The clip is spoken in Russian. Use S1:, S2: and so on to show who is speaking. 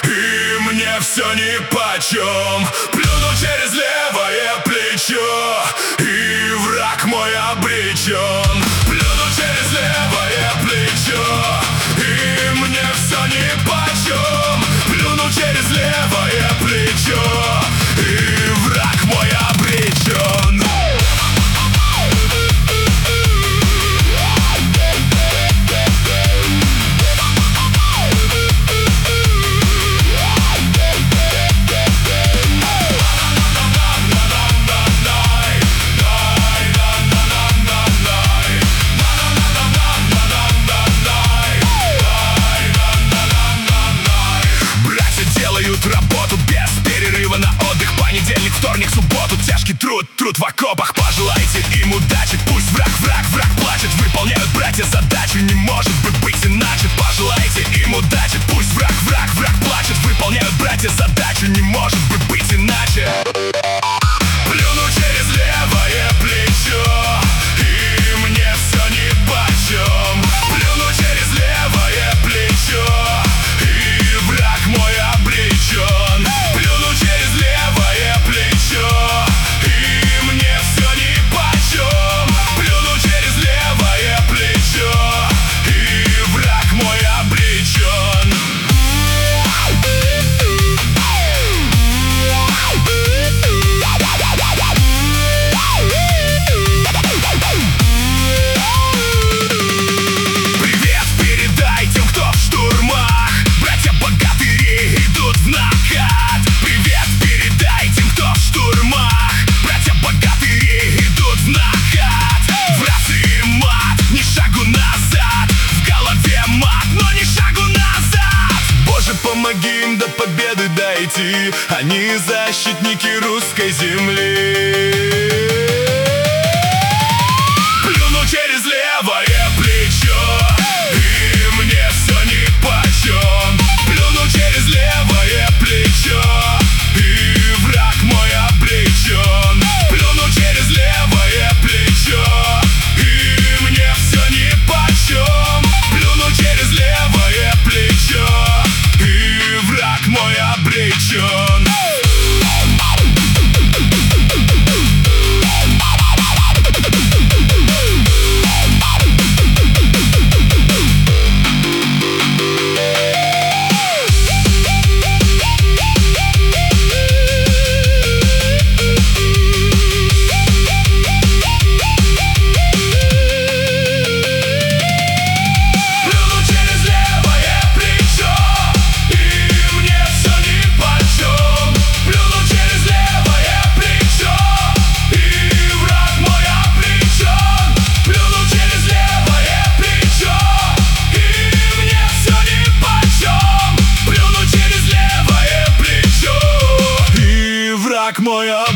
S1: и мне все нипочем. Плюну через левое плечо, и враг мой обречен. Плюну через левое плечо, и мне все нипочем. Плюну через левое плечо, и враг мой обречен. Работу без перерыва на отдых. Понедельник, вторник, субботу. Тяжкий труд в окопах. Пожелайте им удачи. Пусть враг плачет. Выполняют братья задачи. Не может быть иначе. Пожелайте им удачи. Пусть враг плачет. Выполняют братья задачи. Не может быть иначе. Плюну через левое плечо, и мне все нипочем. Плюну через левое плечо, и враг мой обречен. Плюну через левое плечо, и мне все нипочем. Плюну через левое плечо, и враг мой обречен. Привет передай тем, кто в штурмах. Братья-богатыри идут в накат. Привет передай тем, кто в штурмах. Братья-богатыри идут в накат. В рации мат, ни шагу назад. В голове мат, но ни шагу назад. Боже, помоги им до победы дойти. Они защитники русской земли. Плюну через левое плечо, и мне все нипочем. Плюну через левое плечо, и враг мой обречен. Плюну через левое плечо, и мне все нипочем. Плюну через левое плечо, и враг мой обречен. Мой